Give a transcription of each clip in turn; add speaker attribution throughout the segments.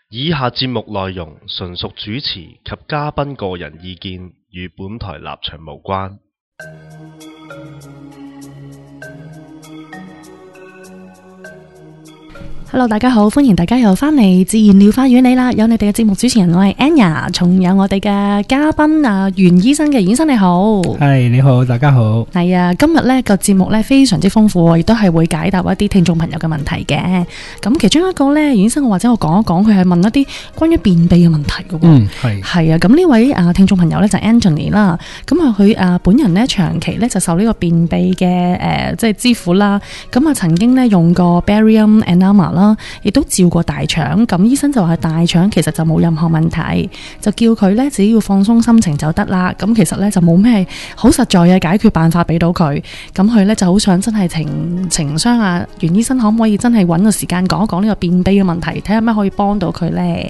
Speaker 1: 以下節目內容純屬主持及嘉賓個人意見，與本台立場無關。
Speaker 2: Hello， 大家好，歡迎大家又翻嚟自然療法院你啦，有你哋嘅節目主持人我係 Anya， 仲有我哋嘅嘉賓啊袁醫生嘅，袁醫生你好。
Speaker 3: 係你好，大家好。
Speaker 2: 係啊，今日呢個節目呢非常之豐富，亦都係會解答一啲聽眾朋友嘅問題嘅。咁其中一個呢，袁醫生或者我講一講，佢係問一啲關於便秘嘅問題嘅。係啊，咁呢位聽眾朋友呢，就係 Anthony 啦，咁啊佢本人呢，長期呢就受呢個便秘嘅即係之苦啦，咁啊曾經呢用過 Barium Enema 啦，亦都照過大腸，咁醫生就話大腸其實就冇任何問題，就叫佢咧只要放鬆心情就得啦。咁其實咧就冇咩好實在嘅解決辦法俾到佢，咁佢咧就好想真係情商啊，袁醫生可唔可以真係揾個時間講一講呢個便秘嘅問題，睇下咩可以幫到佢咧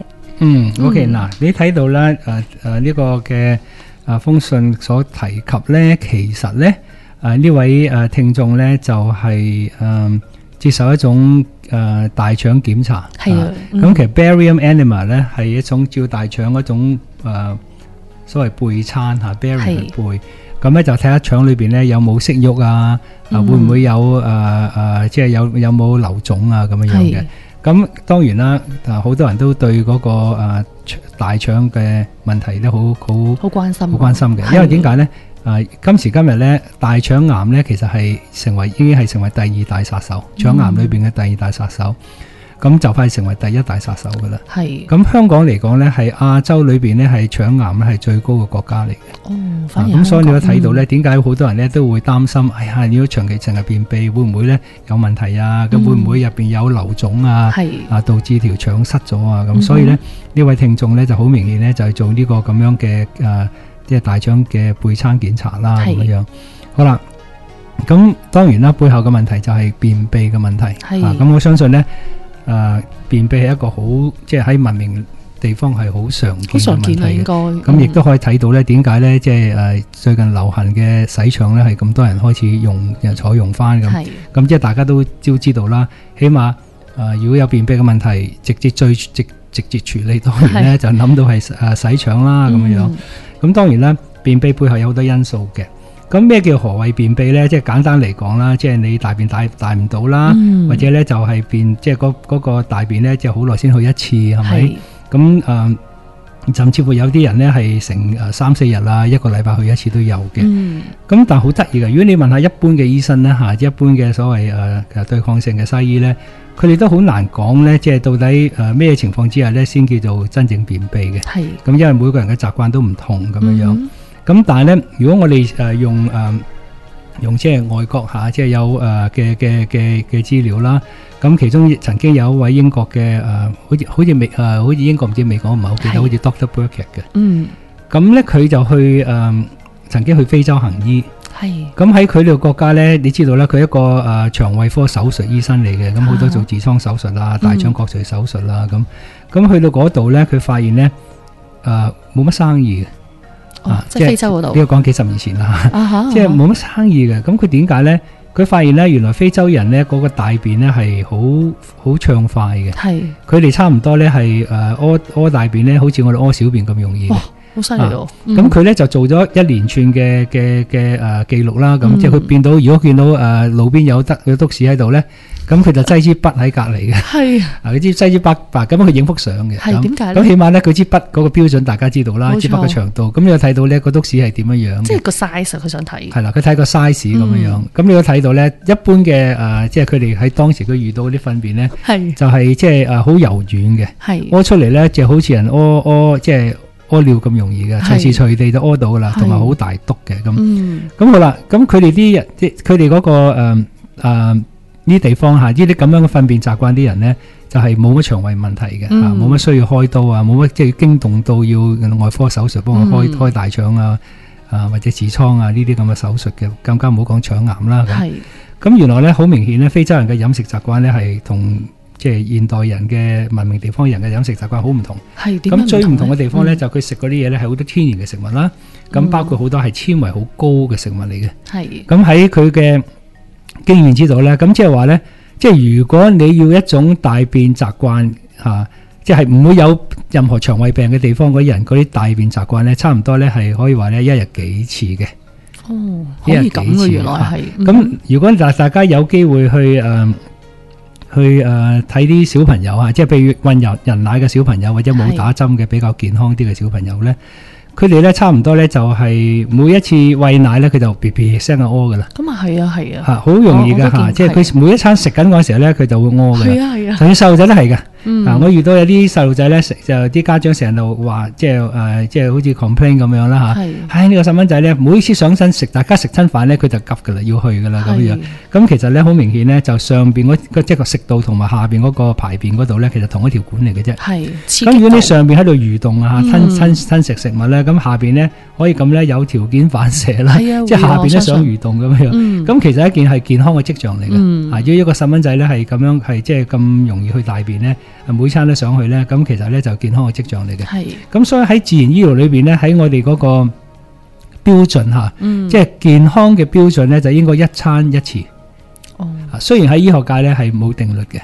Speaker 3: ？OK 嗱，你睇到啦，呢個嘅封信所提及咧，其實咧呢位聽眾咧就係接受一種大腸檢查，係啊，咁其實 Barium Enema 咧係一種照大腸嗰種所謂背餐嚇 ，Barium 係背，咁咧就睇下腸裏邊咧有冇息肉啊，會唔會有即係有冇流腫啊咁樣樣嘅。咁當然啦，好多人都對嗰個大腸嘅問題咧好關心嘅，因為點解咧？今時今日咧，大腸癌咧其實係已經係成為第二大殺手，腸癌裏邊嘅第二大殺手，咁就快成為第一大殺手噶啦。係。咁香港嚟講咧，係亞洲裏邊咧係腸癌咧係最高嘅國家嚟嘅。哦，反而咁所以你都睇到咧，點解好多人咧都會擔心？哎呀，如果長期成日便秘，會唔會咧有問題啊？咁會唔會入邊有流腫啊？係。導致條腸塞咗啊？咁所以咧呢位聽眾咧就好明顯咧就係做呢個咁樣嘅即係大腸嘅背餐檢查啦，咁樣。好啦，咁當然啦，背後嘅問題就係便秘嘅問題。咁我相信咧，便秘係一個好，即係喺文明地方係好常見嘅問題嘅。咁亦都可以睇到咧，點解咧，即係最近流行嘅洗腸咧係咁多人開始採用翻咁。咁即係大家都知道啦，起碼如果有便秘嘅問題，直接處理，當然咧就諗到係洗腸啦咁樣。咁當然啦，便秘背後有好多因素嘅。咁咩叫何謂便秘呢？即係簡單嚟講啦，即係你大便大唔到啦，或者呢就係即係嗰個大便呢，即係好耐先去一次，係咪？咁甚至乎有啲人呢係成3-4日啦，一個禮拜去一次都有嘅。咁但係好得意嘅，如果你問下一般嘅醫生呢，一般嘅所謂對抗性嘅西醫呢，佢哋都好難講呢，即係到底咩情況之下呢先叫做真正便秘嘅。係。咁因為每個人嘅習慣都唔同咁樣樣。咁但係呢，如果我哋用即係外國即係有嘅資料啦，咁其中曾經有一位英國嘅好似英國唔知美國唔係好記得，好似 Dr. Burkitt 嘅。咁呢佢就去曾經去非洲行醫。係。咁喺佢呢個國家呢，你知道咧，佢一個腸胃科手術醫生嚟嘅，咁好多做痔瘡手術啦、大腸割除手術啦，咁去到嗰度呢，佢發現呢冇乜生意嘅。
Speaker 2: 即係非洲嗰度，
Speaker 3: 呢個講幾十年前啦，即係冇乜生意嘅。咁佢點解呢？佢發現呢，原來非洲人呢嗰個大便呢係好暢快嘅。係，佢哋差唔多呢係屙大便呢，好似我哋屙小便咁容易嘅。好犀利喎！咁佢呢就做咗一連串嘅記錄啦。咁即係佢變到，如果見到路邊有篤屎喺度呢，咁佢就擠支筆喺隔離嘅。係佢支擠支筆，咁佢影幅相嘅。係點解咧？咁起碼咧，佢支筆嗰個標準大家知道啦，支筆嘅長度。咁你又睇到咧個篤屎係點樣樣？即係個 size，佢想睇。係啦，佢睇個 size 咁樣樣。咁你都睇到咧，一般嘅即係佢哋喺當時佢遇到啲糞便咧，就係即係好柔軟嘅，屙出嚟咧就好似人屙即係屙尿咁容易嘅，隨時隨地就屙到噶啦，同埋好大篤嘅咁。咁好啦，咁佢哋啲人，即係佢哋嗰個呢地方呢啲咁樣嘅糞便習慣啲人呢，就係冇乜腸胃問題嘅，冇乜需要開刀啊，冇乜即係驚動到要外科手術幫佢開大腸啊，或者痔瘡啊呢啲咁嘅手術嘅，更加唔好講腸癌啦。咁原來呢，好明顯呢，非洲人嘅飲食習慣呢係同即係現代人嘅文明地方人嘅飲食習慣好唔同。咁最唔同嘅地方呢，就佢食嗰啲嘢呢係好多天然嘅食物啦，咁包括好多係纖維好高嘅食物嚟嘅。咁喺佢嘅經驗知道咧，咁即係話咧，即係如果你要一種大便習慣即係唔會有任何腸胃病嘅地方嗰啲人嗰啲大便習慣咧，差唔多咧係可以話咧一日幾次嘅。
Speaker 2: 哦，可以咁嘅，原來係。
Speaker 3: 咁如果大家有機會去睇啲小朋友啊，即係譬如餵人奶嘅小朋友或者冇打針嘅比較健康啲嘅小朋友咧，佢哋咧差唔多咧就係每一次餵奶咧佢就咇咇聲就屙噶啦。咁啊係啊係啊，好容易噶嚇，即係佢每一餐食緊嗰時候咧佢就會屙噶。係啊係啊，同啲細路仔都係嘅。我遇到有啲細路仔咧，就啲家長成日就話，即係好似 complain 咁樣啦嚇。係呢個細蚊仔咧，每次上身食，大家食親飯咧，佢就急噶啦，要去噶啦咁樣。咁其實咧好明顯咧，就上邊即係個食道同埋下邊嗰個排便嗰度咧，其實同一條管嚟嘅啫。係。咁如果你上邊喺度蠕動啊，吞食食物咧，咁下邊咧可以咁咧有條件反射啦，即係下邊都想蠕動咁樣。咁其實一件係健康嘅跡象嚟嘅。如果一個細蚊仔咧係咁樣係即係咁容易去大便咧，每餐都上去咧，咁其實咧就健康嘅跡象嚟嘅。係。咁所以喺自然醫療裏邊咧，喺我哋嗰個標準嚇，即係健康嘅標準咧，就應該一餐一次。哦。雖然喺醫學界咧係冇定律嘅。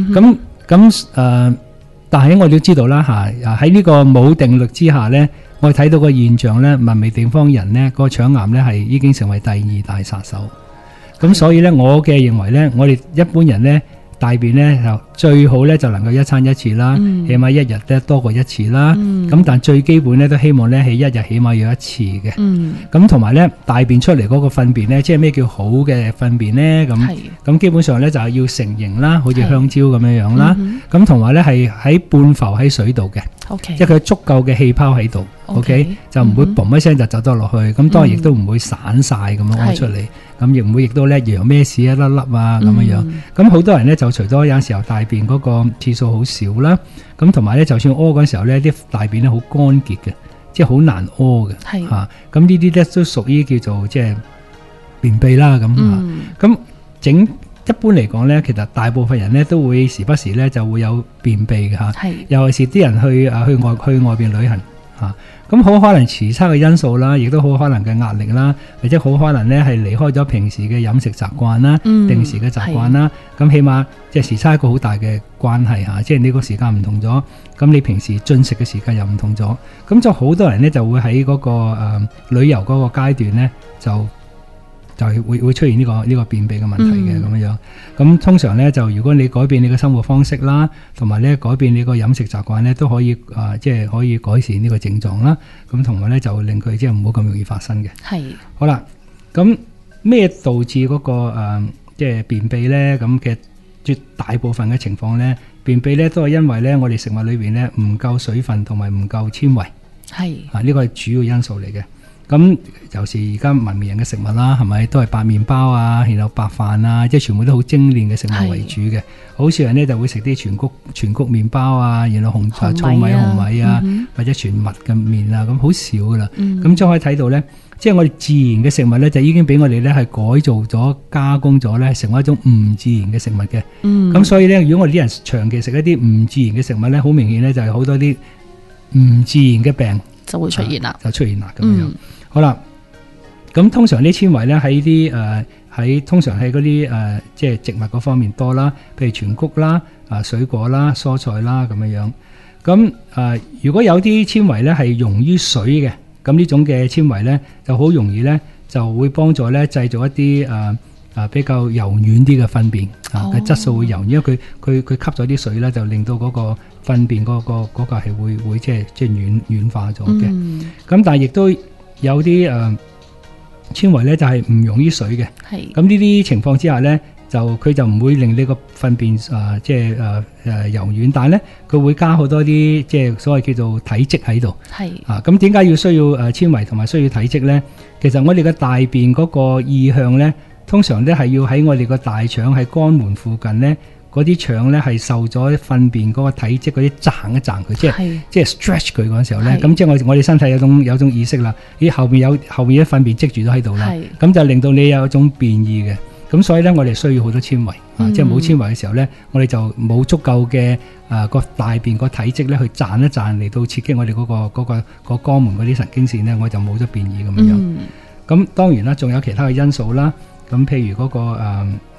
Speaker 3: 但係我哋都知道啦嚇，喺呢個冇定律之下咧，我哋睇到個現象咧，文明地方人咧個腸癌咧係已經成為第二大殺手。咁所以咧，我嘅認為咧，我哋一般人咧，大便咧就最好咧就能夠一餐一次啦，起碼一日咧多過一次啦。咁但最基本咧都希望咧係一日起碼要一次嘅。咁同埋咧大便出嚟嗰個糞便咧，即係咩叫好嘅糞便咧？咁基本上咧就係要成形啦，好似香蕉咁樣樣啦。咁同埋咧係喺半浮喺水度嘅，即係佢有足夠嘅氣泡喺度。OK，就唔會嘣一聲就走咗落去。咁當然亦都唔會散晒咁樣屙出嚟。咁亦唔會亦都咧羊咩屎一粒粒啊咁樣樣。咁好多人咧就除咗有時候大便嗰個次數好少啦，咁同埋咧就算屙嗰時候咧啲大便咧好乾結嘅，即係好難屙嘅。係嚇，咁呢啲咧都屬於叫做即係便秘啦咁嚇。咁一般嚟講咧，其實大部分人咧都會時不時咧就會有便秘嘅嚇。係，尤其是啲人去外邊旅行嚇。咁好可能時差嘅因素啦，亦都好可能嘅壓力啦，或者好可能咧係離開咗平時嘅飲食習慣啦、定時嘅習慣啦。咁起碼即係時差一個好大嘅關係嚇，即係你個時間唔同咗，咁你平時進食嘅時間又唔同咗，咁就好多人咧就會喺嗰個旅遊嗰個階段咧就會出現呢個便秘嘅問題嘅咁樣。咁通常咧就如果你改變你嘅生活方式啦，同埋咧改變你個飲食習慣咧，都可以即係可以改善呢個症狀啦。咁同埋咧就令佢即係唔好咁容易發生嘅。係。好啦，咁咩導致嗰個即係便秘咧？咁嘅絕大部分嘅情況咧，便秘咧都係因為咧我哋食物裏邊咧唔夠水分同埋唔夠纖維。係。呢個係主要因素嚟嘅。咁尤其而家文明人嘅食物啦，係咪都係白麵包啊，然後白飯啊，即係全部都好精煉嘅食物為主嘅。好少人咧就會食啲全穀麵包啊，然後糙米、紅米啊，或者全麥嘅麵啊，咁好少噶啦。咁就可以睇到咧，即係我哋自然嘅食物咧，就已經俾我哋咧係改造咗、加工咗咧，成為一種唔自然嘅食物嘅。咁所以咧，如果我哋啲人長期食一啲唔自然嘅食物咧，好明顯咧就係好多啲唔自然嘅病就會出現啦，咁樣。好啦，咁通常啲纖維咧喺通常喺嗰啲即係植物嗰方面多啦，譬如全穀啦、水果啦、蔬菜啦咁樣樣。咁如果有啲纖維咧係溶於水嘅，咁呢種嘅纖維咧就好容易咧就會幫助咧製造一啲比較柔軟啲嘅糞便嘅質素會柔軟，因為佢吸咗啲水咧，就令到嗰個糞便嗰個係會即係軟化咗嘅。咁但係亦都有啲纖維咧就係唔溶於水嘅。係。咁呢啲情況之下咧，佢就唔會令你個糞便即係柔軟，但係咧佢會加好多啲即係所謂叫做體積喺度。係。咁點解要需要纖維同埋需要體積咧？其實我哋嘅大便嗰個意向咧，通常咧係要喺我哋個大腸喺肛門附近咧，嗰啲腸咧係受咗糞便嗰個體積嗰啲撐一撐佢，即係 stretch 佢嗰陣時候咧，咁即係我哋身體有種意識啦，咦後面啲糞便積住咗喺度啦，咁就令到你有一種變異嘅，咁所以咧我哋需要好多纖維，即係冇纖維嘅時候咧，我哋就冇足夠嘅個大便個體積咧去賺一賺嚟到刺激我哋嗰個肛門嗰啲神經線咧，我就冇咗變異咁樣。咁當然啦，仲有其他嘅因素啦。咁譬如嗰個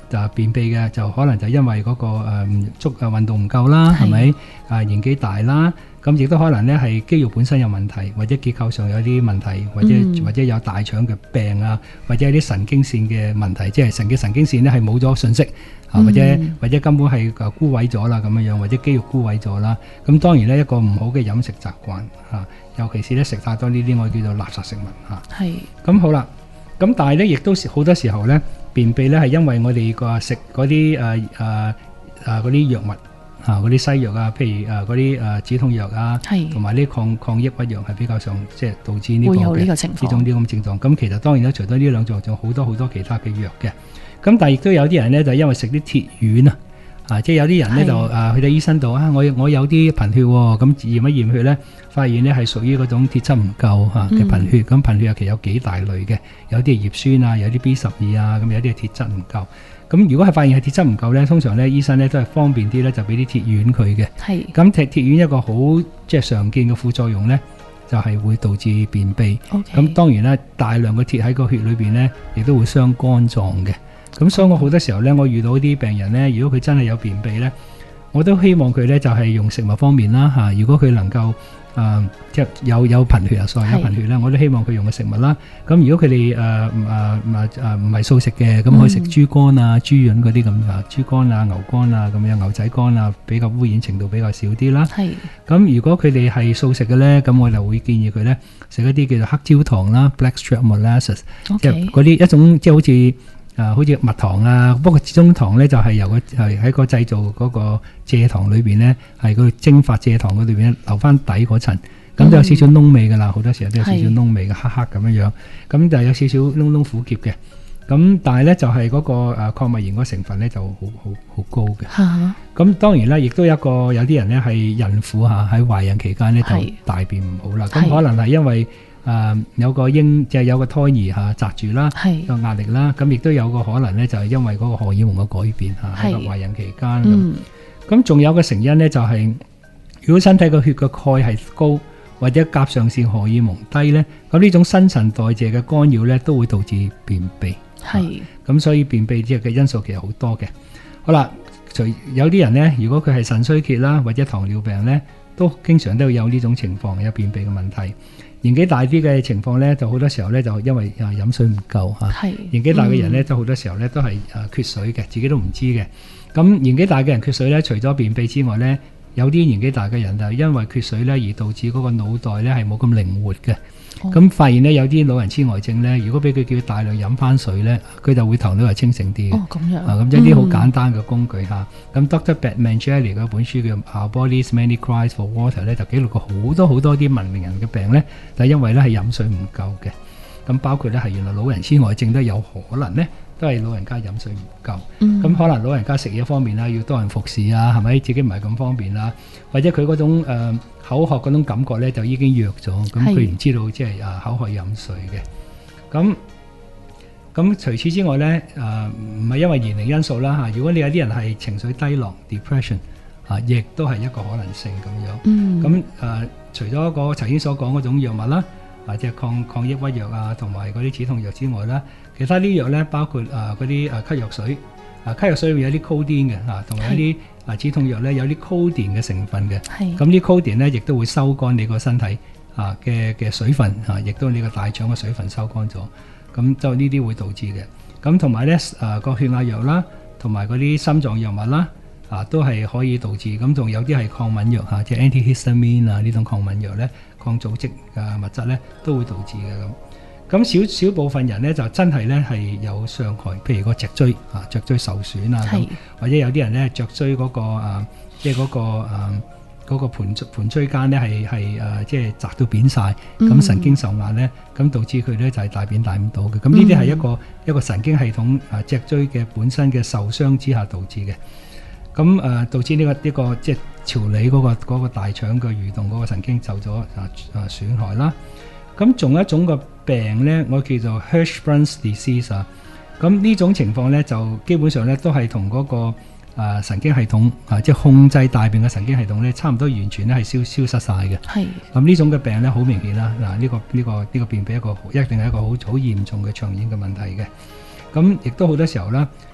Speaker 3: 就便秘嘅，就可能就因為嗰個運動唔夠啦，係咪年紀大啦？咁亦都可能咧係肌肉本身有問題，或者結構上有啲問題，或者有大腸嘅病啊，或者有啲神經線嘅問題，即係神經線咧係冇咗信息或者根本係枯萎咗啦咁樣，或者肌肉枯萎咗啦。咁當然咧一個唔好嘅飲食習慣尤其是咧食太多呢啲我叫做垃圾食物
Speaker 2: 係。
Speaker 3: 咁好啦，咁但係咧亦都好多時候咧便秘咧係因為我哋個食嗰啲嗰啲藥物。嗰啲西藥啊，譬如嗰啲止痛藥啊，同埋啲抗抑鬱藥係比較上即係導致呢個嘅呢種咁症狀。咁其實當然啦，除咗呢兩種，仲有好多其他嘅藥嘅。咁但係亦都有啲人咧，就因為食啲鐵丸即係有啲人咧就去到醫生度我有啲貧血喎，咁驗一驗血咧，發現咧係屬於嗰種鐵質唔夠嘅貧血。咁貧血其實有幾大類嘅，有啲係葉酸啊，有啲 B12啊，咁有啲係鐵質唔夠。咁如果係發現係鐵質唔夠咧，通常咧醫生咧都係方便啲咧，就俾啲鐵丸佢嘅。係。咁鐵丸一個好即係常見嘅副作用咧，就係會導致便秘。咁當然啦，大量嘅鐵喺個血裏邊咧，亦都會傷肝臟嘅。咁所以我好多時候咧，我遇到啲病人咧，如果佢真係有便秘咧，我都希望佢咧就係用食物方面啦如果佢能夠即係有貧血所謂有貧血咧，我都希望佢用嘅食物啦。咁如果佢哋唔係素食嘅，咁可以食豬肝啊、豬潤嗰啲咁豬肝啊、牛肝啊咁樣，牛仔肝啊，比較污染程度比較少啲啦。係。咁如果佢哋係素食嘅咧，咁我就會建議佢咧食一啲叫做黑焦糖啦 （blackstrap molasses），即係嗰啲一種即係好似蜜糖啊，不過始終糖咧就係由喺個製造嗰個蔗糖裏邊咧，係個蒸發蔗糖嗰裏邊留翻底嗰層，咁都有少少燶味噶啦，好多時候都有少少燶味嘅，黑黑咁樣樣，咁就有少少燶苦澀嘅，咁但係咧就係嗰個礦物鹽嗰成分咧就好高嘅。咁當然啦，亦都有啲人咧係孕婦喺懷孕期間咧就大便唔好啦，咁可能係因為有個即係有個胎兒紮住啦，有壓力啦，咁亦都有個可能咧，就係因為嗰個荷爾蒙嘅改變喺個懷孕期間咁仲有個成因咧，就係如果身體個血嘅鈣係高，或者甲狀腺荷爾蒙低咧，咁呢種新陳代謝嘅干擾咧，都會導致便秘。咁所以便秘嘅因素其實好多嘅。好啦，有啲人咧，如果佢係腎衰竭啦，或者糖尿病咧，都經常都有呢種情況，有便秘嘅問題。年紀大啲嘅情況咧，就好多時候咧就因為飲水唔夠年紀大嘅人咧，都好多時候咧都係缺水嘅，自己都唔知嘅。咁年紀大嘅人缺水咧，除咗便秘之外咧，有啲年紀大嘅人就因為缺水咧而導致嗰個腦袋咧係冇咁靈活嘅。咁發現咧有啲老人痴呆症咧，如果俾佢叫大量飲翻水咧，佢就會頭腦係清醒啲嘅。咁樣咁一啲好簡單嘅工具咁 Dr. Batmangelli 嗰本書叫 Our Body's Many Cries for Water 咧，就記錄過好多啲文明人嘅病咧，就係因為咧係飲水唔夠嘅。咁包括咧係原來老人痴呆症都有可能咧，都係老人家飲水唔夠。咁可能老人家食嘢方面啦，要多人服侍係咪？自己唔係咁方便啦，或者佢嗰種口渴嗰種感覺咧就已經弱咗，咁佢唔知道即係口渴飲水嘅。咁除此之外咧，唔係因為年齡因素啦如果你有啲人係情緒低落 depression 亦都係一個可能性咁樣。咁除咗個頭先所講嗰種藥物啦，即係抗抑鬱藥同埋嗰啲止痛藥之外啦，其他啲藥咧包括嗰啲咳藥水，咳藥水裏面有啲 codeine 嘅同埋一啲止痛藥咧有啲 codeine 嘅成分嘅。咁啲 codeine咧亦都會收乾你個身體嘅水分亦都你個大腸嘅水分收乾咗，咁就呢啲會導致嘅。咁同埋咧個血壓藥啦，同埋嗰啲心臟藥物啦，都係可以導致。咁仲有啲係抗敏藥即係 antihistamine 呢種抗敏藥咧，抗組織物質咧都會導致嘅咁。咁少部分人咧就真係咧係有傷害，譬如個脊椎脊椎受損咁，或者有啲人咧脊椎嗰個即係嗰個盤椎間咧係即係窄到扁晒，咁神經受壓咧，咁導致佢咧就係大便大唔到嘅。咁呢啲係一個神經系統脊椎嘅本身嘅受傷之下導致嘅。咁導致呢個即係調理嗰個大腸嘅蠕動嗰個神經受咗損害啦。咁仲有一種個病咧，我叫做 Hirschsprung's disease 咁呢種情況咧就基本上咧都係同嗰個神經系統即係控制大便嘅神經系統咧，差唔多完全咧係消失晒嘅。咁呢種嘅病咧好明顯啦。呢個便秘一定係一個好嚴重嘅長遠嘅問題嘅。咁亦都好多時候啦，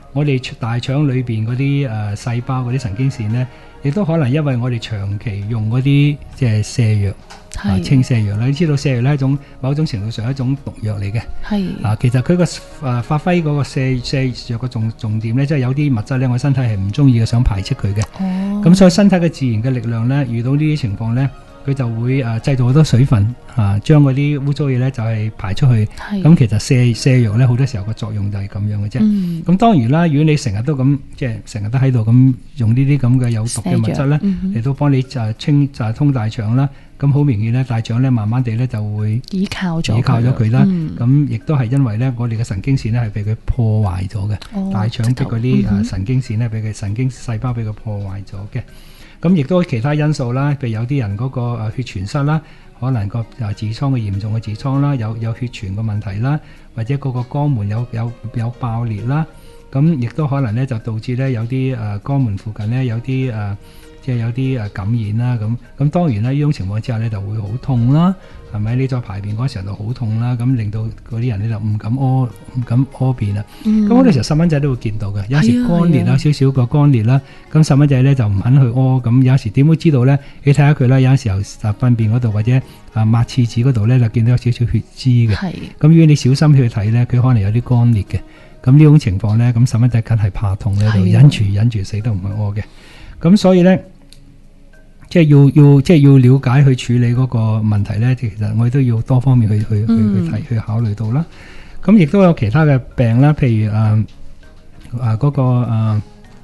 Speaker 3: 我哋大腸裏邊嗰啲細胞嗰啲神經線咧，亦都可能因為我哋長期用嗰啲即係瀉藥。清瀉藥啦，你知道瀉藥咧係一種某種程度上一種毒藥嚟嘅。其實佢個發揮嗰個瀉藥個重點咧，即係有啲物質咧，我身體係唔中意嘅，想排斥佢嘅。咁所以身體嘅自然嘅力量咧，遇到呢啲情況咧，佢就會製造好多水分將嗰啲污糟嘢咧就係排出去。咁其實瀉藥咧好多時候個作用就係咁樣嘅啫。咁當然啦，如果你成日都咁即係成日都喺度咁用呢啲咁嘅有毒嘅物質咧，嚟到幫你就通大腸啦。咁好明顯咧，大腸咧慢慢地咧就會依靠咗佢啦。咁亦都係因為咧，我哋嘅神經線咧係被佢破壞咗嘅。大腸嘅嗰啲神經線咧，俾佢神經細胞俾佢破壞咗嘅。咁亦都其他因素啦，譬如有啲人嗰個血栓塞啦，可能個痔瘡嘅嚴重嘅痔瘡啦，有血栓嘅問題啦，或者嗰個肛門有爆裂啦。咁亦都可能咧就導致咧有啲肛門附近咧有啲即係有啲感染啦，咁當然啦，呢種情況之下咧就會好痛啦，係咪？你再排便嗰時候就好痛啦，咁令到嗰啲人咧就唔敢屙便啦。咁好多時候細蚊仔都會見到嘅，有時乾裂啦，少少個乾裂啦，咁細蚊仔咧就唔肯去屙，咁有時點會知道咧？你睇下佢啦，有時候糞便嗰度或者抹廁紙嗰度咧就見到有少少血脂嘅。咁如果你小心去睇咧，佢可能有啲乾裂嘅。咁呢種情況咧，咁細蚊仔梗係怕痛咧，就忍住死都唔去屙嘅。咁所以咧，即係要了解去處理嗰個問題咧，其實我哋都要多方面去睇去考慮到啦。咁亦都有其他嘅病啦，譬如嗰個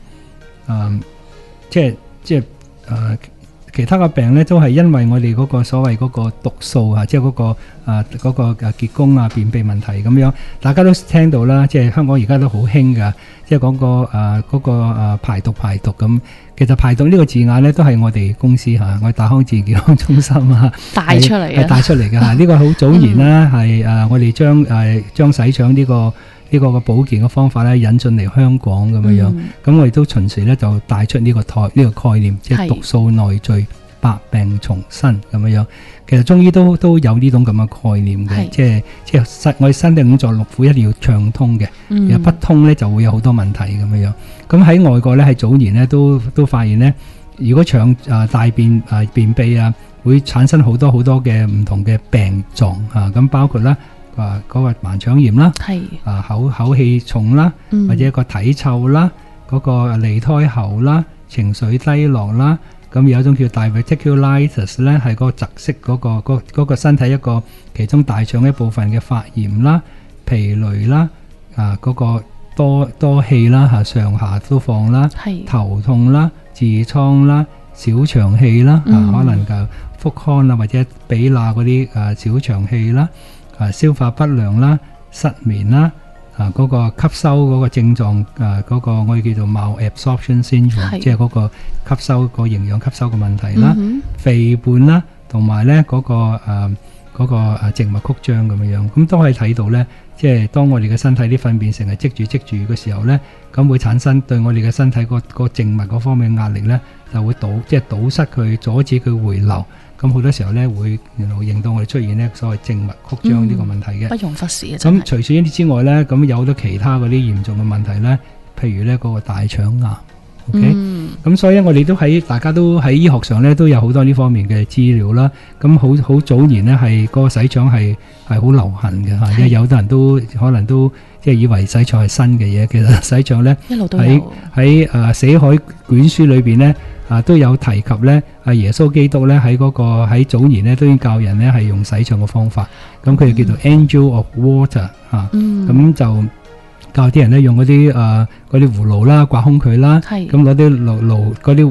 Speaker 3: 其他嘅病咧，都係因為我哋嗰個所謂嗰個毒素即係嗰個結宮便秘問題咁樣，大家都聽到啦。即係香港而家都好興噶，即係講嗰個排毒咁。其實排毒呢個字眼咧，都係我哋公司我哋大康自然健康中心帶出嚟嘅，帶出嚟嘅呢個好早年啦，係我哋將洗腸呢個保健嘅方法咧引進嚟香港咁樣。咁我哋都循時咧就帶出呢個概念，即係毒素內聚，百病叢生咁樣。其實中醫都有呢種咁嘅概念嘅，即係我哋身體五臟六腑一定要暢通嘅，如果不通咧就會有好多問題咁樣。咁喺外國咧，喺早年咧都發現咧，如果大便便秘會產生好多嘅唔同嘅病狀咁包括啦嗰個盲腸炎啦，口氣重啦，或者個體臭啦，嗰個離胎喉啦，情緒低落啦。咁有一種叫 diverticulitis 咧，係個窒息嗰個身體一個其中大腸一部分嘅發炎啦、疲累啦、嗰個多氣啦上下都放啦、頭痛啦、痔瘡啦、小腸氣啦可能就腹腔啦或者比那嗰啲小腸氣啦、消化不良啦、失眠啦。嗰個吸收嗰個症狀，嗰個我哋叫做 malabsorption syndrome，即係嗰個吸收個營養吸收嘅問題啦，肥胖啦，同埋咧嗰個靜脈曲張咁樣，咁都可以睇到咧，即係當我哋嘅身體啲糞便成日積住嘅時候咧，咁會產生對我哋嘅身體個靜脈嗰方面壓力咧，就會堵塞佢，阻止佢回流。咁好多時候咧，會令到我哋出現呢所謂靜脈曲張呢個問題嘅，
Speaker 2: 不容忽視嘅。
Speaker 3: 咁除咗呢啲之外咧，咁有好多其他嗰啲嚴重嘅問題咧，譬如咧嗰個大腸癌。OK，咁所以我哋大家都喺醫學上咧都有好多呢方面嘅資料啦。咁好早年咧係嗰個洗腸係好流行嘅因為有好多人都可能都即係以為洗腸係新嘅嘢，其實洗腸咧喺死海卷書裏邊咧。都有提及咧，耶穌基督咧喺早年咧都已經教人咧係用洗腸嘅方法，咁佢就叫做 Angel of Water 咁就教啲人咧用嗰啲葫蘆啦，刮空佢啦，咁攞啲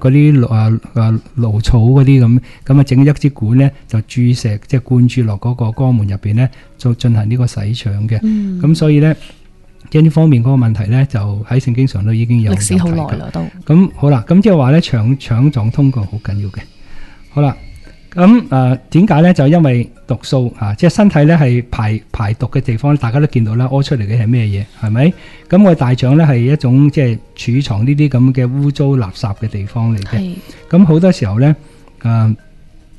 Speaker 3: 蘆草嗰啲咁整一支管咧就注射即係灌注落嗰個肛門入邊咧，就進行呢個洗腸嘅，咁所以咧。即係呢方面嗰個問題咧，就喺聖經上都已經有歷史好耐啦，都咁好啦。咁即係話咧，腸臟通過好緊要嘅。好啦，咁點解咧？就因為毒素即係身體咧係排毒嘅地方，大家都見到啦，屙出嚟嘅係咩嘢？係咪？咁我哋大腸咧係一種即係儲藏呢啲咁嘅污糟垃圾嘅地方嚟嘅。咁好多時候咧，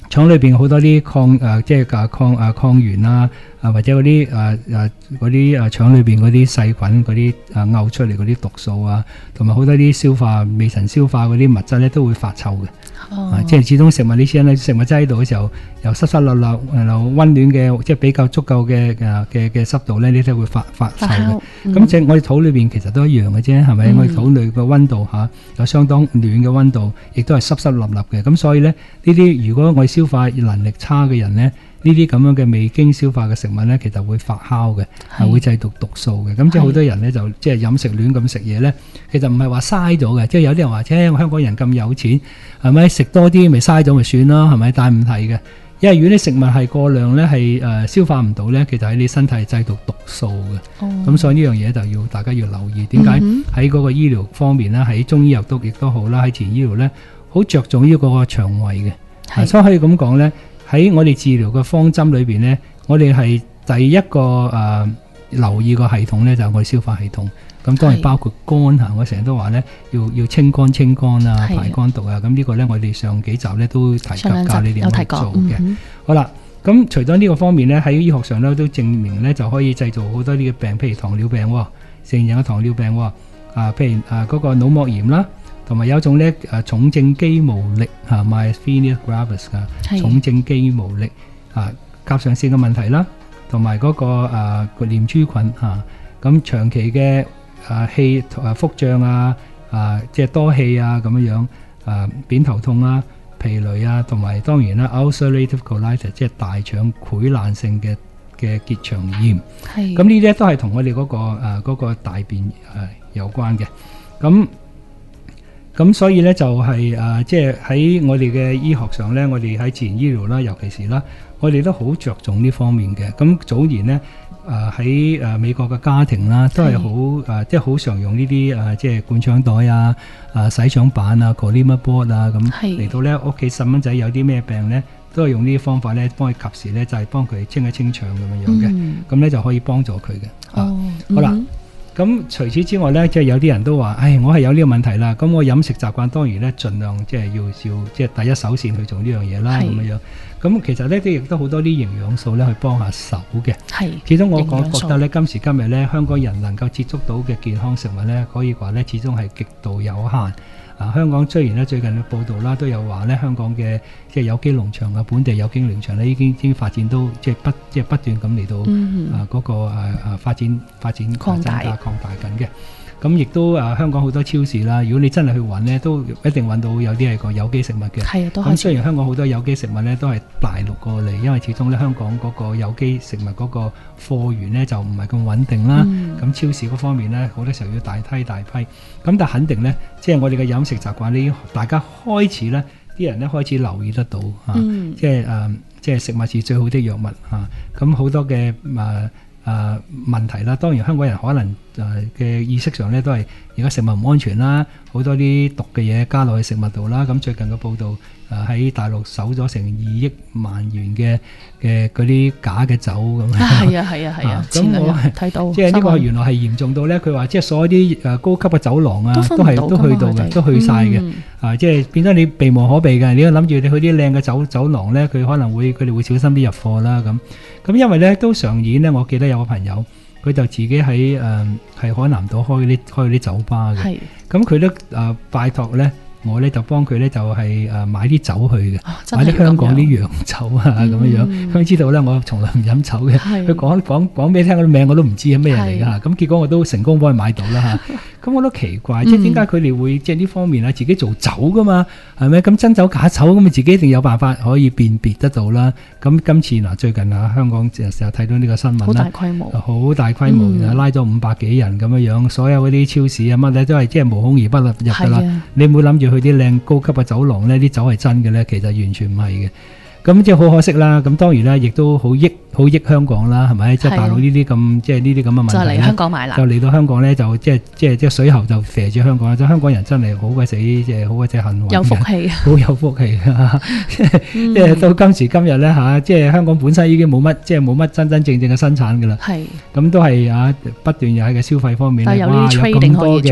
Speaker 3: 廠裏邊好多啲抗原啊，或者嗰啲廠裏邊嗰啲細菌嗰啲嘔出嚟嗰啲毒素啊，同埋好多啲未曾消化嗰啲物質咧都會發臭嘅。即係始終食物你知啦，食物擠喺度嘅時候又濕濕立立，然後溫暖嘅即係比較足夠嘅濕度咧，你都會發臭嘅。咁即係我哋肚裏邊其實都一樣嘅啫，係咪？我哋肚裏嘅溫度有相當暖嘅溫度，亦都係濕濕立立嘅。咁所以咧呢啲如果我哋消化能力差嘅人咧，呢啲咁樣嘅未經消化嘅食物咧，其實會發酵嘅，係會製造毒素嘅。咁即係好多人咧就即係飲食亂咁食嘢咧，其實唔係話嘥咗嘅。即係有啲人話，香港人咁有錢，係咪食多啲咪嘥咗咪算咯？係咪？但係唔係嘅，因為如果啲食物係過量咧，係消化唔到咧，其實喺你身體製造毒素嘅。咁所以呢樣嘢就要大家要留意。點解喺嗰個醫療方面咧，喺中醫藥亦都好啦，喺自然醫療咧，好着重呢個腸胃嘅。所以可以咁講咧。喺我哋治療嘅方針裏邊呢，我哋係第一個留意個系統呢，就係我哋消化系統。咁當然包括肝嚇，我成日都話呢，要清肝啊，排肝毒啊。咁呢個呢，我哋上幾集呢都提及教你點樣做嘅。好啦，咁除咗呢個方面呢，喺醫學上呢都證明呢，就可以製造好多啲嘅病，譬如糖尿病、成人嘅糖尿病，譬如嗰個腦膜炎啦。同埋有一種咧重症肌無力myasthenia gravis 重症肌無力甲狀腺嘅問題啦，同埋嗰個念珠菌咁長期嘅氣腹脹即係多氣咁樣扁頭痛啊、疲累啊，同埋當然啦 ulcerative colitis 即係大腸潰爛性嘅結腸炎。咁呢啲都係同我哋嗰個大便有關嘅。咁所以咧就係即係喺我哋嘅醫學上咧，我哋喺自然醫療啦，尤其是啦，我哋都好着重呢方面嘅。咁早年咧喺美國嘅家庭啦，都係好即係好常用呢啲即係灌腸袋洗腸板Collima board 咁嚟到咧屋企細蚊仔有啲咩病咧，都係用呢啲方法咧幫佢及時咧就係幫佢清一清腸咁樣嘅。咁咧就可以幫助佢嘅。好啦。咁除此之外咧，即係有啲人都話，我係有呢個問題啦。咁我飲食習慣當然咧，盡量即係要即係第一手線去做呢樣嘢啦。咁樣咁其實呢啲亦都好多啲營養素咧去幫下手嘅。始終我覺得咧，今時今日咧，香港人能夠接觸到嘅健康食物咧，可以話咧，始終係極度有限。香港雖然咧最近嘅報道啦都有話咧，香港嘅即係有機農場本地有機農場咧已經發展到即係不斷咁嚟到嗰個發展擴大緊嘅。咁亦都香港好多超市啦，如果你真係去揾呢，都一定揾到有啲係個有機食物嘅。咁雖然香港好多有機食物呢都係大陸過嚟，因為始終咧香港嗰個有機食物嗰個貨源呢就唔係咁穩定啦。咁超市嗰方面呢，好多時候要大批。咁但肯定呢，即係我哋嘅飲食習慣呢，大家開始呢，啲人呢開始留意得到即係食物是最好的藥物咁好多嘅問題啦，當然香港人可能嘅意識上咧都係而家食物唔安全啦，好多啲毒嘅嘢加落去食物度啦。咁最近嘅報道喺大陸搜咗成2億萬元嘅嗰啲假嘅酒咁。係啊。咁我睇到，即係呢個原來係嚴重到咧，佢話即係所有啲高級嘅酒廊都去到嘅，都去晒嘅。即係變咗你避無可避嘅。你諗住你去啲靚嘅酒廊咧，佢哋會小心啲入貨啦。咁因為咧都上演咧，我記得有個朋友佢就自己喺海南島開啲酒吧嘅。咁佢都拜託咧。我咧就幫佢咧就係買啲酒去嘅，買啲香港啲洋酒咁樣。佢知道咧我從來唔飲酒嘅，佢講俾你聽嗰啲名我都唔知係咩嚟㗎。咁結果我都成功幫佢買到啦。咁我都奇怪，即係點解佢哋會即係呢方面自己做酒㗎嘛？係咪？咁真酒假酒咁自己一定有辦法可以辨別得到啦。咁今次最近香港成日睇到呢個新聞啦，好大規模，拉咗500幾人咁樣，所有嗰啲超市乜嘢都係即係無孔而不入㗎啦。你唔好諗住去啲靚高級嘅酒廊呢啲酒係真嘅呢，其實完全唔係嘅。咁即係好可惜啦。咁當然啦，亦都好益香港啦，係咪？即係大陸呢啲咁即係呢啲咁嘅問題就嚟香港買啦，就嚟到香港呢，就即係水喉就肥住香港啦。即係香港人真係好鬼死，即係好鬼死幸運，有福氣，好有福氣。即係到今時今日呢，即係香港本身已經冇乜真真正正嘅生產㗎啦。咁都係不斷又喺個消費方面，哇有咁多嘅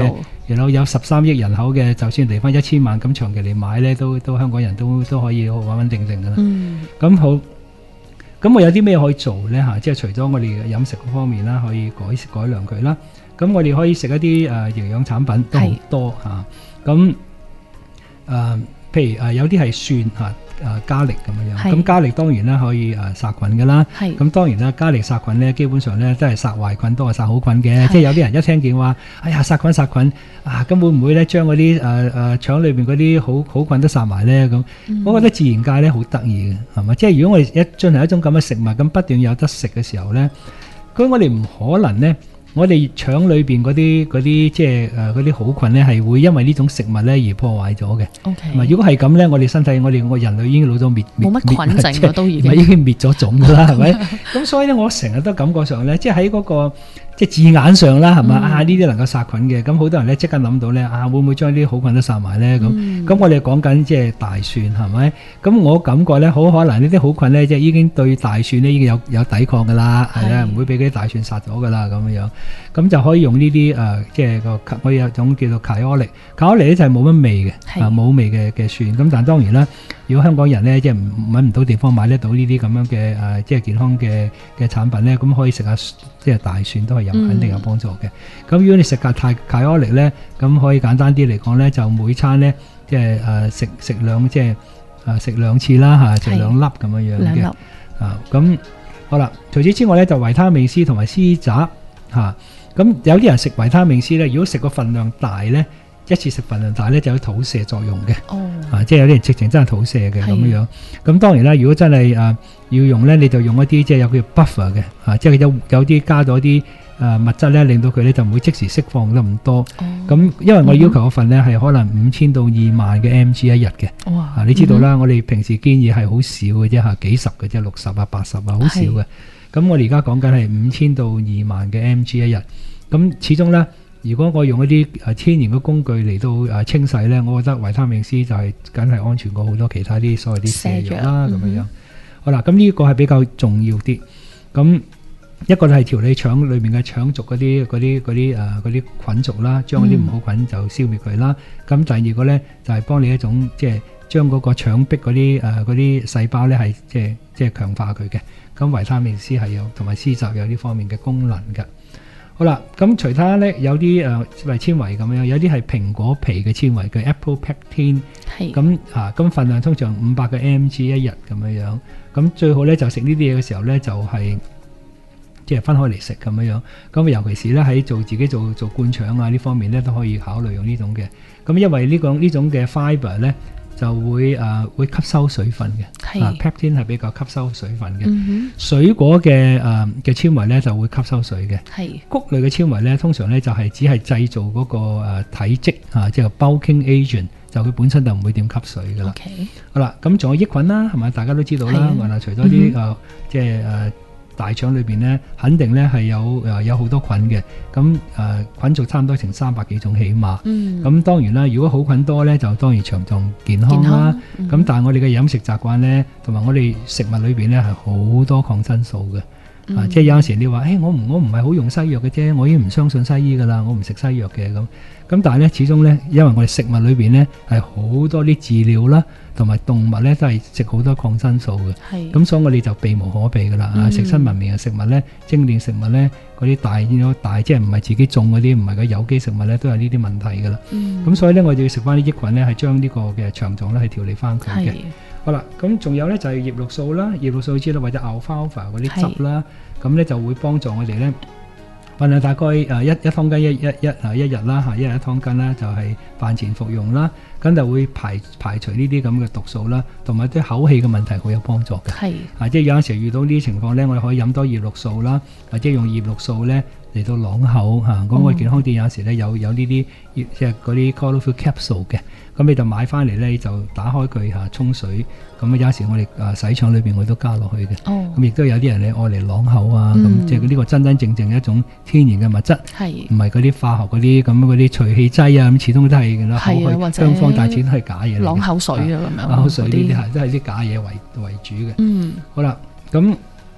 Speaker 3: 然後有13億人口嘅，就算嚟翻1000萬咁長期嚟買咧，都香港人都可以穩穩定定噶啦。咁好，咁我有啲咩可以做咧嚇？即係除咗我哋嘅飲食嗰方面啦，可以改良佢啦。咁我哋可以食一啲營養產品都好多嚇。咁譬如有啲係蒜嚇。加力咁樣，咁加力當然啦可以殺菌噶啦，咁當然啦加力殺菌咧，基本上咧都係殺壞菌多過殺好菌嘅，即係有啲人一聽見話，哎呀殺菌啊，咁會唔會咧將嗰啲腸裏邊嗰啲好菌都殺埋咧？咁我覺得自然界咧好得意嘅，係嘛？即係如果我哋進行一種咁嘅食物，咁不斷有得食嘅時候咧，咁我哋唔可能咧。我哋腸裏邊嗰啲即係嗰啲好菌咧，係會因為呢種食物咧而破壞咗嘅。Okay. 如果係咁咧，我哋身體我人類已經老到滅冇乜菌症都已經滅咗種噶啦，係咪？咁所以咧，我成日都感覺上咧，即係喺嗰個即係字眼上啦，係嘛呢啲能夠殺菌嘅，咁好多人咧即刻諗到咧會唔會將啲好菌都殺埋咧？咁我哋講緊即係大蒜係咪？咁我感覺咧好可能呢啲好菌咧即係已經對大蒜咧已經有抵抗噶啦，係啊，唔會俾嗰啲大蒜殺咗噶啦咁樣。咁就可以用呢啲即係我有種叫做卡奧力咧就係冇乜味嘅，冇味嘅蒜。咁但係當然啦，如果香港人咧即係揾唔到地方買得到呢啲咁樣嘅即係健康嘅產品咧，咁可以食下即係大蒜都係肯定有幫助嘅。咁如果你食卡奧力咧，咁可以簡單啲嚟講咧，就每餐咧即係食兩即係食2次啦嚇，食2粒咁樣樣嘅。咁好啦，除此之外咧就維他命 C 同埋 C 雜嚇。咁有啲人食維他命 C 咧，如果食個份量大咧，一次食份量大咧就有肚瀉作用嘅。即係有啲人直情真係肚瀉嘅咁樣。咁當然啦，如果真係要用咧，你就用一啲即係有叫 buffer 嘅，即係有啲加咗啲物質咧，令到佢咧就唔會即時釋放得咁多。咁因為我要求嗰份咧係可能5000到2萬嘅 mg 一日嘅。你知道啦，我哋平時建議係好少嘅啫嚇，幾十嘅啫，60啊80啊，好少嘅。咁我哋而家講緊係5000到2萬嘅 mg 一日。咁始終咧，如果我用一啲天然嘅工具嚟到清洗咧，我覺得維他命 C 就係梗係安全過好多其他啲所謂啲瀉藥啦咁樣。好啦，咁呢個係比較重要啲。咁一個係調理腸裏面嘅腸族嗰啲菌族啦，將嗰啲唔好菌就消滅佢啦。咁第二個咧就係幫你一種即係將嗰個腸壁嗰啲細胞咧係即係強化佢嘅。咁維他命 C 係有同埋 C 雜有呢方面嘅功能嘅。好啦，咁除他咧有啲纖維咁樣，有啲係蘋果皮嘅纖維嘅 Apple Pectin， 咁份量通常500嘅 mg 一日咁樣。咁最好咧就食呢啲嘢嘅時候咧就係即係分開嚟食咁樣。咁尤其是咧喺自己做灌腸啊呢方面咧都可以考慮用呢種嘅。咁因為呢種嘅 fibre 咧就會吸收水分嘅，pectin 係比較吸收水分嘅。水果嘅纖維咧就會吸收水嘅。穀類嘅纖維咧通常咧就係只係製造嗰個體積即係 bulking agent， 就佢本身就唔會點吸水噶啦。好啦，咁仲有益菌啦，係咪？大家都知道啦。除咗啲即係大腸裏邊咧，肯定咧係有好多菌嘅。咁菌族差唔多成300幾種起碼。咁當然啦，如果好菌多咧，就當然腸臟健康啦。咁但係我哋嘅飲食習慣咧，同埋我哋食物裏邊咧係好多抗生素嘅。即係有陣時你話，我唔係好用西藥嘅啫，我已經唔相信西醫噶啦，我唔食西藥嘅咁。咁但係咧，始終咧，因為我哋食物裏邊咧係好多啲飼料啦，同埋動物咧都係食好多抗生素嘅。咁所以我哋就避無可避噶啦。食親文明嘅食物咧，精煉食物咧，嗰啲大即係唔係自己種嗰啲，唔係個有機食物咧，都有呢啲問題噶啦。咁所以咧，我哋要食翻啲益菌咧，係將呢個嘅腸臟咧係調理翻佢嘅。好啦，咁仲有咧就係葉綠素啦，葉綠素知道或者 alfalfa 嗰啲汁啦，咁咧就會幫助我哋咧。份量大概一湯羹一日啦嚇，一日1湯羹啦，就係飯前服用啦，咁就會排除呢啲咁嘅毒素啦，同埋對口氣嘅問題好有幫助嘅。即係有陣時遇到呢啲情況咧，我哋可以飲多葉綠素啦，或者用葉綠素咧嚟到啷口嚇。咁我健康店有陣時咧有呢啲即係嗰啲 Colorful Capsule 嘅，咁你就買翻嚟咧就打開佢嚇沖水，咁有陣時我哋洗腸裏邊我都加落去嘅。咁亦都有啲人咧愛嚟啷口啊，咁即係呢個真正一種天然嘅物質，唔係嗰啲化學嗰啲咁嗰啲除氣劑啊，咁始終都係口香方，但係始終都係假嘢嚟嘅。啷口水啊咁樣，啷口水呢啲係都係啲假嘢為主嘅。好啦，咁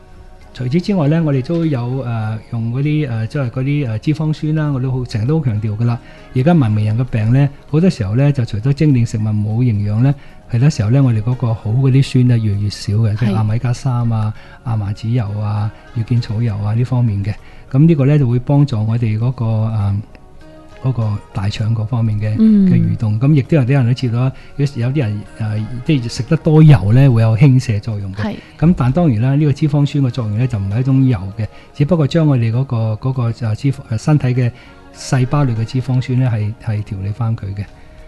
Speaker 3: 除此之外咧，我哋都有用嗰啲即係嗰啲脂肪酸啦，我都成日都好強調噶啦。而家文明人嘅病咧，好多時候咧就除咗精煉食物冇營養咧，其他時候咧我哋嗰個好嗰啲酸咧越嚟越少嘅，即係亞米加3啊、亞麻籽油啊、月見草油啊呢方面嘅。咁呢個咧就會幫助我哋嗰個大腸嗰方面嘅蠕動。咁亦都有啲人都知道啦，有啲人即係食得多油咧會有輕瀉作用嘅。咁但當然啦，呢個脂肪酸嘅作用咧就唔係一種油嘅，只不過將我哋嗰個脂肪身體嘅細胞類嘅脂肪酸咧係調理翻佢嘅。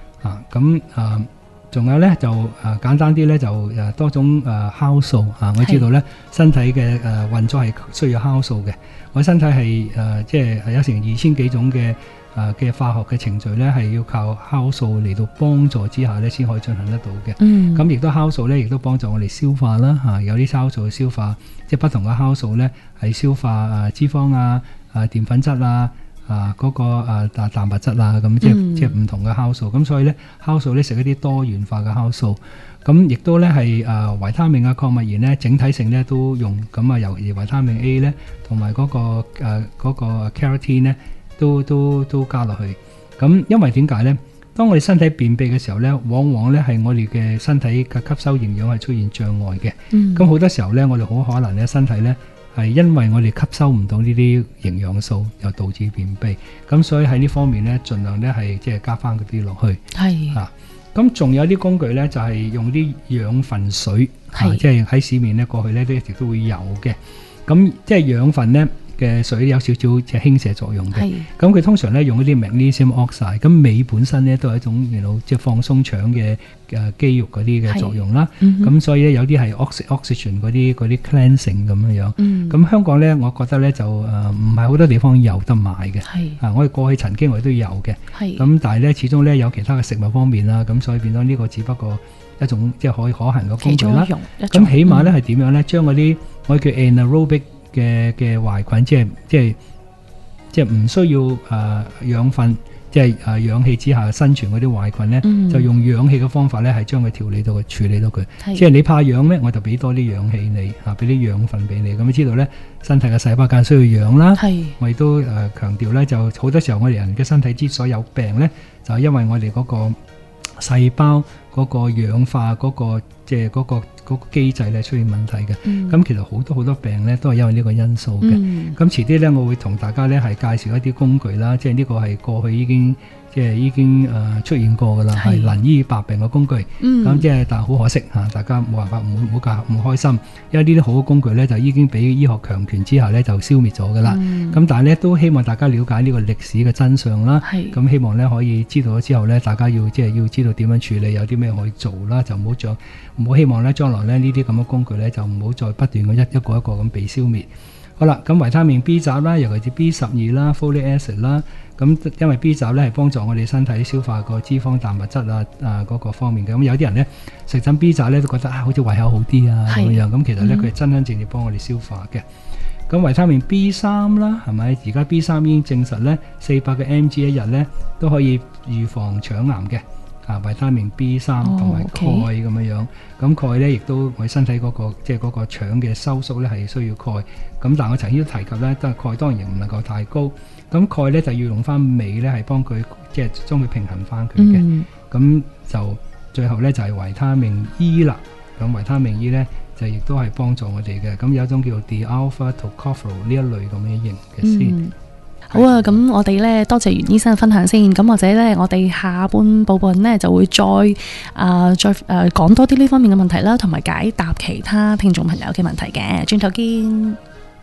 Speaker 3: 仲有咧就簡單啲咧就多種酵素我知道咧身體嘅運作係需要酵素嘅。我身體係即係有成2000幾種嘅化學嘅程序咧，係要靠酵素嚟到幫助之下咧先可以進行得到嘅。咁亦都酵素咧，亦都幫助我哋消化啦有啲酵素去消化，即係不同嘅酵素咧係消化脂肪澱粉質嗰個蛋白質咁，即係唔同嘅酵素。咁所以咧酵素咧食一啲多元化嘅酵素，咁亦都咧係維他命礦物鹽咧整體性咧都用。咁尤其維他命 A 咧同埋嗰個 keratin 咧都加落去。咁因為點解咧？當我哋身體便秘嘅時候咧，往往咧係我哋嘅身體嘅吸收營養係出現障礙嘅。咁好多時候咧，我哋好可能咧身體咧係因為我哋吸收唔到呢啲營養素，又導致便秘。咁所以喺呢方面咧，盡量咧係即係加翻嗰啲落去。咁仲有啲工具咧，就係用啲養分水，即係喺市面咧過去咧都一直都會有嘅。咁即係養分咧嘅水有少少即係輕瀉作用嘅。咁佢通常咧用一啲 magnesium oxide， 咁鎂本身咧都係一種即係放鬆腸嘅肌肉嗰啲嘅作用啦。咁所以咧有啲係 oxygen 嗰啲 cleansing 咁樣。咁香港咧，我覺得咧就唔係好多地方有得買嘅。我哋過去曾經我哋都有嘅。咁但係咧始終咧有其他嘅食物方面啦，咁所以變咗呢個只不過一種即係可行嘅工具啦。咁起碼咧係點樣咧？將嗰啲我哋叫 anaerobic嘅壞菌，即係唔需要養分，即係氧氣之下生存嗰啲壞菌咧，就用氧氣嘅方法咧係將佢處理到佢。即係你怕氧咧，我就俾多啲氧氣你俾啲養分俾你。咁你知道咧，身體嘅細胞間需要氧啦。我亦都強調咧，就好多時候我哋人嘅身體之所以有病咧，就係因為我哋嗰個細胞嗰個氧化嗰個即係嗰個機制咧出現問題嘅。咁其實好多病咧都係因為呢個因素嘅。咁遲啲咧我會同大家咧係介紹一啲工具啦，即係呢個係過去已經出現過噶啦，係能醫百病嘅工具。咁即係但係好可惜大家冇辦法唔好開心，因為呢啲好嘅工具咧就已經俾醫學強權之下咧就消滅咗噶啦。咁但係咧都希望大家了解呢個歷史嘅真相啦。咁希望咧可以知道咗之後咧，大家要知道點樣處理，有啲咩可以做啦，就唔好希望咧將來咧呢啲咁嘅工具咧就唔好再不斷咁一個一個咁被消滅。好啦，咁維他命 B 雜啦，尤其是 B12啦、Folic acid 啦，咁因為 B 雜咧係幫助我哋身體消化個脂肪、蛋白質嗰個方面嘅。咁有啲人咧食緊 B 雜咧都覺得好似胃口好啲咁樣，咁其實咧佢係真真正正幫我哋消化嘅。咁維他命 B3 啦，係咪？而家 B3 已經證實咧400嘅 mg 一日咧都可以預防腸癌嘅。維他命 B3 同埋鈣咁樣，咁鈣咧亦都我哋身體嗰個即係嗰個腸嘅收縮咧係需要鈣。咁但係我曾經都提及咧，都係鈣當然唔能夠太高。咁鈣咧就要用翻鎂咧係幫佢即係將佢平衡翻佢嘅。咁就最後咧就係維他命 E 啦。咁維他命 E 咧就亦都係幫助我哋嘅。咁有一種叫做 D-alpha tocopherol 呢一類咁嘅型嘅先。
Speaker 2: 好啊，咁我哋咧多謝袁醫生嘅分享先，咁或者咧我哋下半部分咧就會再講多啲呢方面嘅問題啦，同埋解答其他聽眾朋友嘅問題嘅，轉頭見。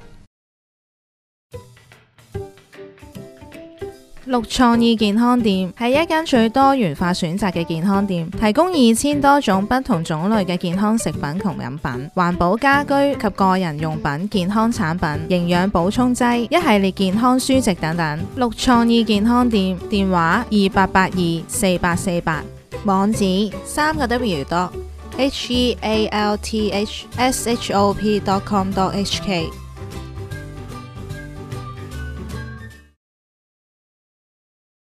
Speaker 4: 綠創意健康店係一間最多元化選擇嘅健康店，提供2000多種不同種類嘅健康食品同飲品、環保家居及個人用品、健康產品、營養補充劑、一系列健康書籍等等。綠創意健康店電話28824848，網址3w.healthshop.com.hk。